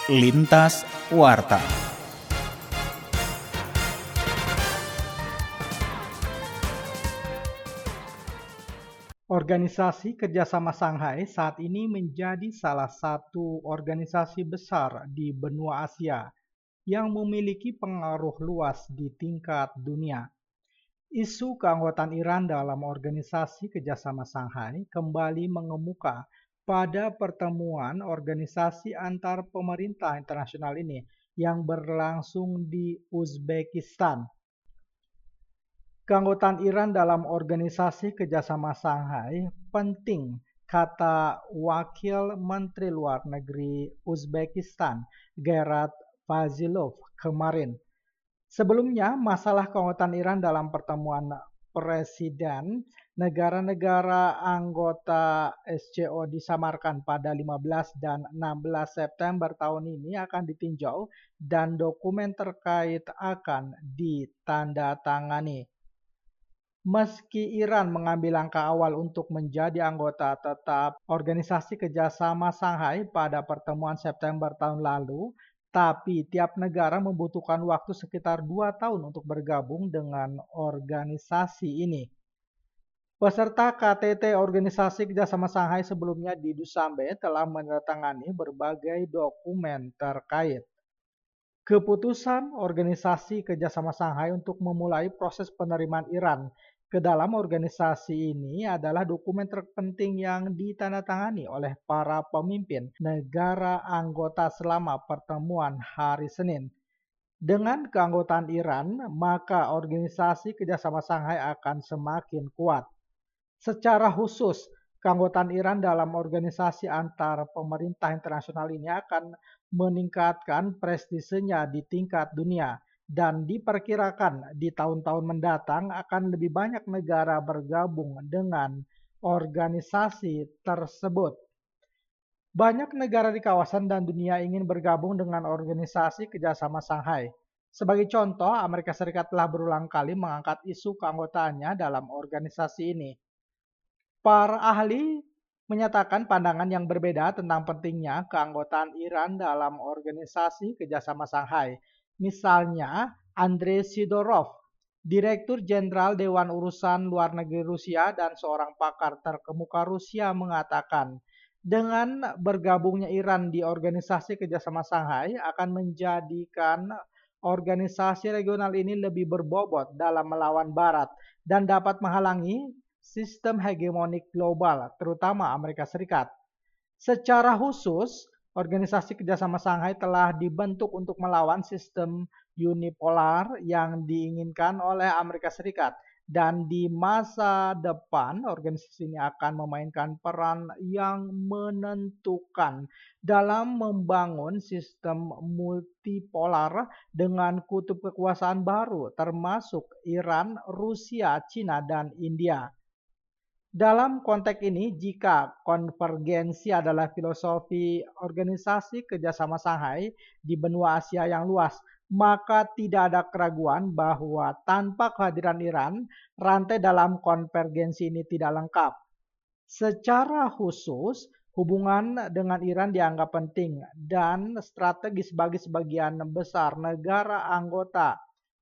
Lintas Warta. Organisasi Kerjasama Shanghai saat ini menjadi salah satu organisasi besar di benua Asia yang memiliki pengaruh luas di tingkat dunia. Isu keanggotaan Iran dalam Organisasi Kerjasama Shanghai kembali mengemuka pada pertemuan organisasi antar pemerintah internasional ini yang berlangsung di Uzbekistan. Keanggotaan Iran dalam Organisasi Kerjasama Shanghai penting, kata Wakil Menteri Luar Negeri Uzbekistan, Gerat Fazilov kemarin. Sebelumnya, masalah keanggotaan Iran dalam pertemuan presiden negara-negara anggota SCO disamarkan pada 15 dan 16 September tahun ini akan ditinjau dan dokumen terkait akan ditandatangani. Meski Iran mengambil langkah awal untuk menjadi anggota tetap Organisasi Kerjasama Shanghai pada pertemuan September tahun lalu, tapi tiap negara membutuhkan waktu sekitar 2 tahun untuk bergabung dengan organisasi ini. Peserta KTT Organisasi Kerjasama Shanghai sebelumnya di Dushanbe telah menandatangani berbagai dokumen terkait. Keputusan Organisasi Kerjasama Shanghai untuk memulai proses penerimaan Iran ke dalam organisasi ini adalah dokumen terpenting yang ditandatangani oleh para pemimpin negara anggota selama pertemuan hari Senin. Dengan keanggotaan Iran, maka Organisasi Kerjasama Shanghai akan semakin kuat. Secara khusus, keanggotaan Iran dalam organisasi antar pemerintah internasional ini akan meningkatkan prestisenya di tingkat dunia dan diperkirakan di tahun-tahun mendatang akan lebih banyak negara bergabung dengan organisasi tersebut. Banyak negara di kawasan dan dunia ingin bergabung dengan Organisasi Kerjasama Shanghai. Sebagai contoh, Amerika Serikat telah berulang kali mengangkat isu keanggotaannya dalam organisasi ini. Para ahli menyatakan pandangan yang berbeda tentang pentingnya keanggotaan Iran dalam Organisasi Kerjasama Shanghai. Misalnya, Andrei Sidorov, Direktur Jenderal Dewan Urusan Luar Negeri Rusia dan seorang pakar terkemuka Rusia mengatakan, dengan bergabungnya Iran di Organisasi Kerjasama Shanghai akan menjadikan organisasi regional ini lebih berbobot dalam melawan Barat dan dapat menghalangi sistem hegemonik global, terutama Amerika Serikat. Secara khusus, Organisasi Kerjasama Shanghai telah dibentuk untuk melawan sistem unipolar yang diinginkan oleh Amerika Serikat, dan di masa depan organisasi ini akan memainkan peran yang menentukan dalam membangun sistem multipolar dengan kutub kekuasaan baru termasuk Iran, Rusia, Cina, dan India. Dalam konteks ini, jika konvergensi adalah filosofi Organisasi Kerjasama Shanghai di benua Asia yang luas, maka tidak ada keraguan bahwa tanpa kehadiran Iran, rantai dalam konvergensi ini tidak lengkap. Secara khusus, hubungan dengan Iran dianggap penting dan strategis bagi sebagian besar negara anggota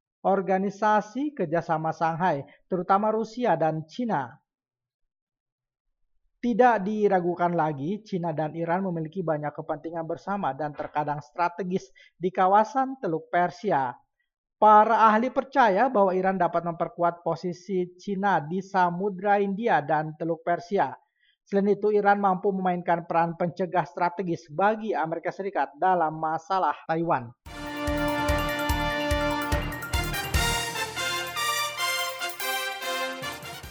Organisasi Kerjasama Shanghai, terutama Rusia dan Cina. Tidak diragukan lagi, Cina dan Iran memiliki banyak kepentingan bersama dan terkadang strategis di kawasan Teluk Persia. Para ahli percaya bahwa Iran dapat memperkuat posisi Cina di Samudra Hindia dan Teluk Persia. Selain itu, Iran mampu memainkan peran pencegah strategis bagi Amerika Serikat dalam masalah Taiwan.